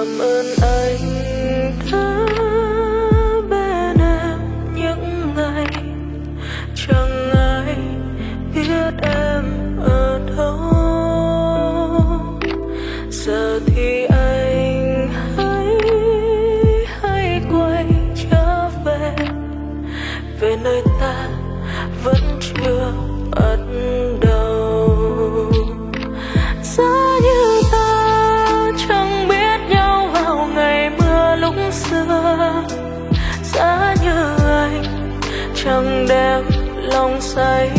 Cảm ơn anh đã bên em những ngày chẳng ai biết em ở đâu. Giờ thì anh hãy quay trở về, về nơi ta vẫn chưa bắt đầu. Giá như ta chẳng biết nhau vào ngày mưa lúc xưa, giá như anh chẳng đem lòng say